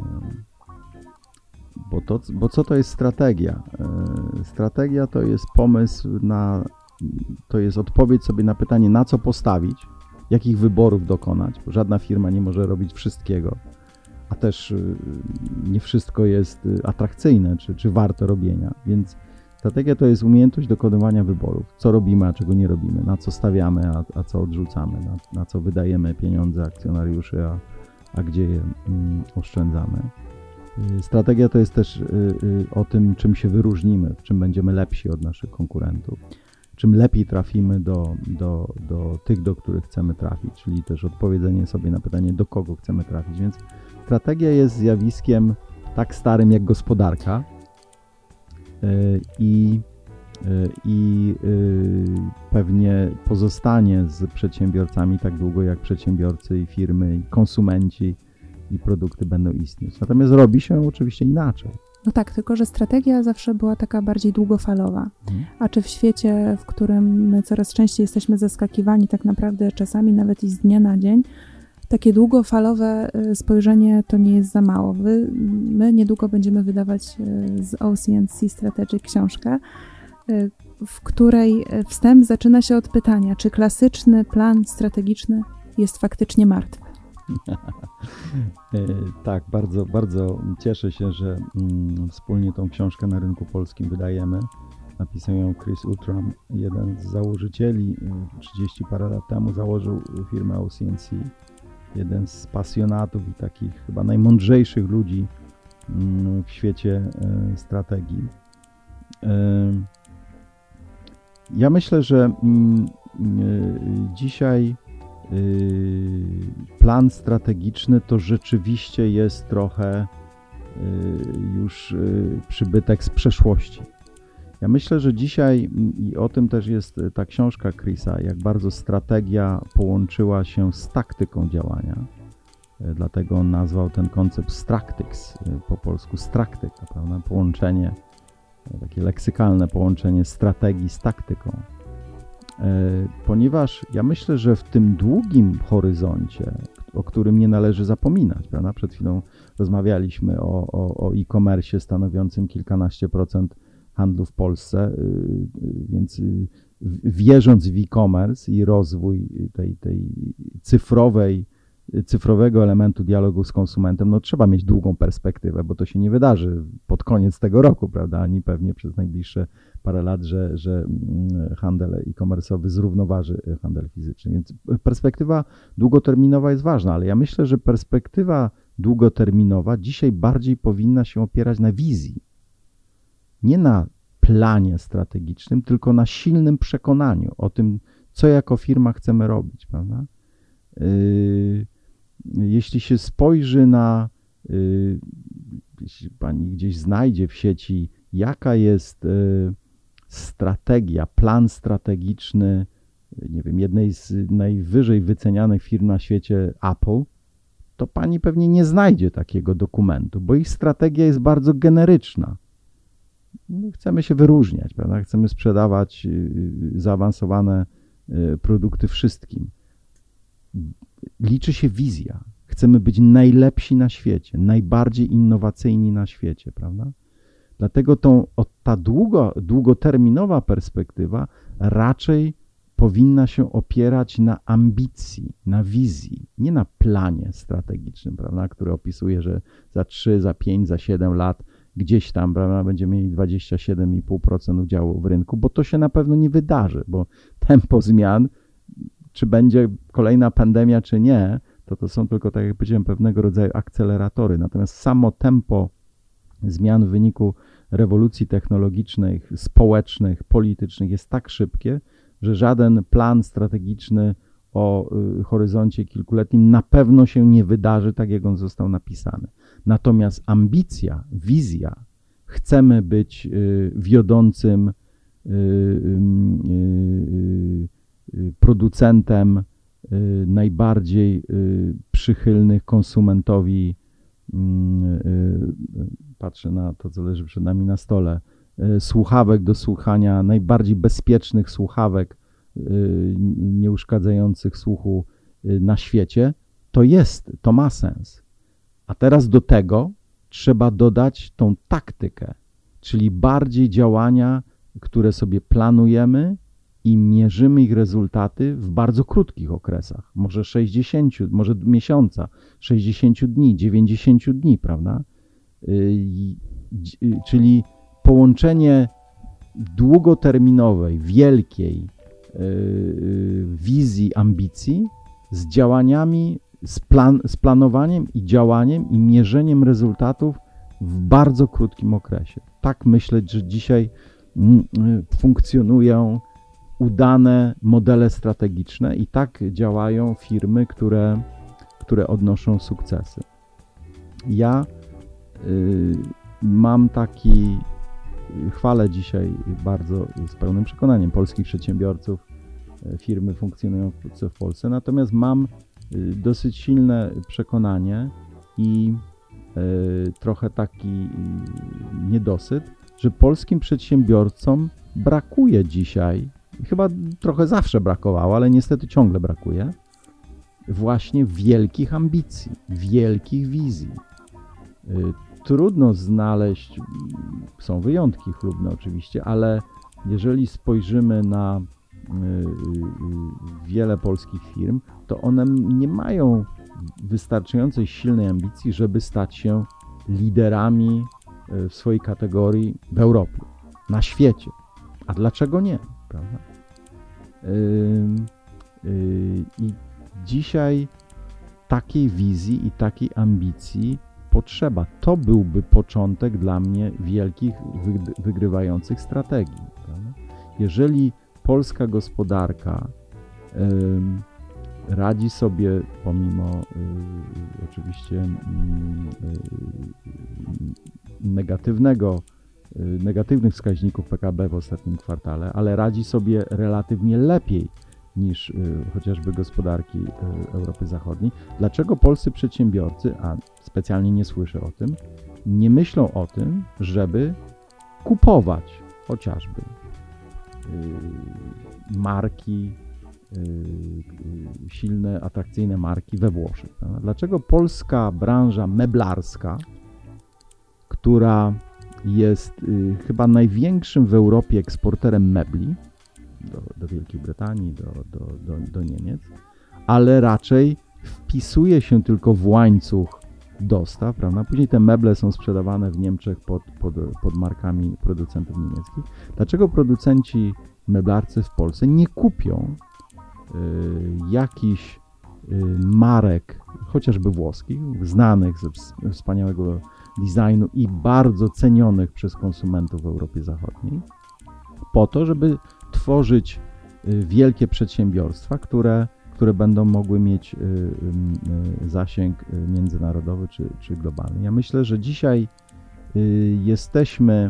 Bo co to jest strategia? Strategia to jest pomysł to jest odpowiedź sobie na pytanie, na co postawić, jakich wyborów dokonać, bo żadna firma nie może robić wszystkiego, a też nie wszystko jest atrakcyjne, czy warte robienia, więc strategia to jest umiejętność dokonywania wyborów, co robimy, a czego nie robimy, na co stawiamy, a co odrzucamy, na co wydajemy pieniądze akcjonariuszy, a gdzie je oszczędzamy. Strategia to jest też o tym, czym się wyróżnimy, w czym będziemy lepsi od naszych konkurentów, czym lepiej trafimy do tych, do których chcemy trafić, czyli też odpowiedzenie sobie na pytanie, do kogo chcemy trafić. Więc strategia jest zjawiskiem tak starym jak gospodarka i pewnie pozostanie z przedsiębiorcami tak długo, jak przedsiębiorcy i firmy, i konsumenci i produkty będą istnieć. Natomiast robi się oczywiście inaczej. No tak, tylko że strategia zawsze była taka bardziej długofalowa. A czy w świecie, w którym my coraz częściej jesteśmy zaskakiwani tak naprawdę czasami nawet i z dnia na dzień, takie długofalowe spojrzenie to nie jest za mało. My niedługo będziemy wydawać z OC&C Strategic książkę, w której wstęp zaczyna się od pytania, czy klasyczny plan strategiczny jest faktycznie martwy. Tak, bardzo, bardzo cieszę się, że wspólnie tą książkę na rynku polskim wydajemy. Napisał ją Chris Outram, jeden z założycieli. 30 parę lat temu założył firmę OC&C. Jeden z pasjonatów i takich chyba najmądrzejszych ludzi w świecie strategii. Ja myślę, że dzisiaj plan strategiczny to rzeczywiście jest trochę już przybytek z przeszłości. Ja myślę, że dzisiaj, i o tym też jest ta książka Chrisa, jak bardzo strategia połączyła się z taktyką działania. Dlatego on nazwał ten koncept Stractics, po polsku straktyka, prawda? Połączenie, takie leksykalne połączenie strategii z taktyką. Ponieważ ja myślę, że w tym długim horyzoncie, o którym nie należy zapominać, prawda? Przed chwilą rozmawialiśmy o e-commerce stanowiącym kilkanaście procent handlu w Polsce, więc wierząc w e-commerce i rozwój tej cyfrowego elementu dialogu z konsumentem, no trzeba mieć długą perspektywę, bo to się nie wydarzy pod koniec tego roku, prawda, ani pewnie przez najbliższe parę lat, że handel e-commerce'owy zrównoważy handel fizyczny. Więc perspektywa długoterminowa jest ważna, ale ja myślę, że perspektywa długoterminowa dzisiaj bardziej powinna się opierać na wizji. Nie na planie strategicznym, tylko na silnym przekonaniu o tym, co jako firma chcemy robić, prawda? Jeśli się spojrzy na, jeśli pani gdzieś znajdzie w sieci, jaka jest strategia, plan strategiczny, nie wiem, jednej z najwyżej wycenianych firm na świecie, Apple, to pani pewnie nie znajdzie takiego dokumentu, bo ich strategia jest bardzo generyczna. Chcemy się wyróżniać, prawda? Chcemy sprzedawać zaawansowane produkty wszystkim. Liczy się wizja. Chcemy być najlepsi na świecie, najbardziej innowacyjni na świecie, prawda? Dlatego ta długoterminowa perspektywa raczej powinna się opierać na ambicji, na wizji, nie na planie strategicznym, prawda? Który opisuje, że za 3, za 5, za 7 lat gdzieś tam, prawda, będziemy mieli 27,5% udziału w rynku, bo to się na pewno nie wydarzy, bo tempo zmian, czy będzie kolejna pandemia, czy nie, to są tylko, tak jak powiedziałem, pewnego rodzaju akceleratory. Natomiast samo tempo zmian w wyniku rewolucji technologicznych, społecznych, politycznych jest tak szybkie, że żaden plan strategiczny o horyzoncie kilkuletnim na pewno się nie wydarzy tak, jak on został napisany. Natomiast ambicja, wizja, chcemy być wiodącym producentem najbardziej przychylnych konsumentowi, patrzę na to, co leży przed nami na stole, słuchawek do słuchania, najbardziej bezpiecznych słuchawek nieuszkadzających słuchu na świecie, to ma sens. A teraz do tego trzeba dodać tą taktykę, czyli bardziej działania, które sobie planujemy i mierzymy ich rezultaty w bardzo krótkich okresach, może 60, może miesiąca, 60 dni, 90 dni, prawda? Czyli połączenie długoterminowej, wielkiej wizji, ambicji z działaniami, z planowaniem i działaniem i mierzeniem rezultatów w bardzo krótkim okresie. Tak myśleć, że dzisiaj funkcjonują udane modele strategiczne i tak działają firmy, które odnoszą sukcesy. Ja mam chwalę dzisiaj bardzo z pełnym przekonaniem polskich przedsiębiorców, firmy funkcjonujące w Polsce, natomiast mam dosyć silne przekonanie i trochę taki niedosyt, że polskim przedsiębiorcom brakuje dzisiaj, chyba trochę zawsze brakowało, ale niestety ciągle brakuje, właśnie wielkich ambicji, wielkich wizji. Trudno znaleźć, są wyjątki chlubne oczywiście, ale jeżeli spojrzymy na wiele polskich firm, to one nie mają wystarczającej silnej ambicji, żeby stać się liderami w swojej kategorii w Europie, na świecie. A dlaczego nie? Prawda? I dzisiaj takiej wizji i takiej ambicji potrzeba. To byłby początek dla mnie wielkich, wygrywających strategii. Prawda? Jeżeli polska gospodarka radzi sobie pomimo oczywiście negatywnych wskaźników PKB w ostatnim kwartale, ale radzi sobie relatywnie lepiej niż chociażby gospodarki Europy Zachodniej. Dlaczego polscy przedsiębiorcy, a specjalnie nie słyszę o tym, nie myślą o tym, żeby kupować chociażby marki, silne, atrakcyjne marki we Włoszech. Prawda? Dlaczego polska branża meblarska, która jest chyba największym w Europie eksporterem mebli do Wielkiej Brytanii, do Niemiec, ale raczej wpisuje się tylko w łańcuch dostaw, prawda? Później te meble są sprzedawane w Niemczech pod markami producentów niemieckich. Dlaczego producenci meblarcy w Polsce nie kupią jakichś marek, chociażby włoskich, znanych ze wspaniałego designu i bardzo cenionych przez konsumentów w Europie Zachodniej, po to, żeby tworzyć wielkie przedsiębiorstwa, które będą mogły mieć zasięg międzynarodowy czy globalny. Ja myślę, że dzisiaj jesteśmy,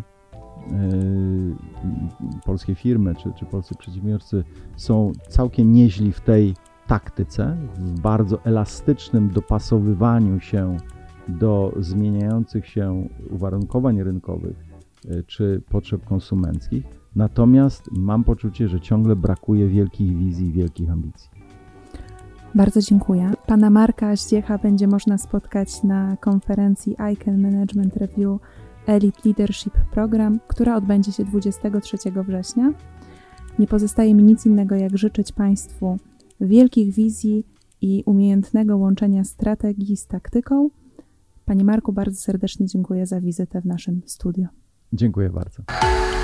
polskie firmy czy polscy przedsiębiorcy są całkiem nieźli w tej taktyce, w bardzo elastycznym dopasowywaniu się do zmieniających się uwarunkowań rynkowych czy potrzeb konsumenckich. Natomiast mam poczucie, że ciągle brakuje wielkich wizji i wielkich ambicji. Bardzo dziękuję. Pana Marka Zdziecha będzie można spotkać na konferencji ICANN Management Review Elite Leadership Program, która odbędzie się 23 września. Nie pozostaje mi nic innego, jak życzyć Państwu wielkich wizji i umiejętnego łączenia strategii z taktyką. Panie Marku, bardzo serdecznie dziękuję za wizytę w naszym studiu. Dziękuję bardzo.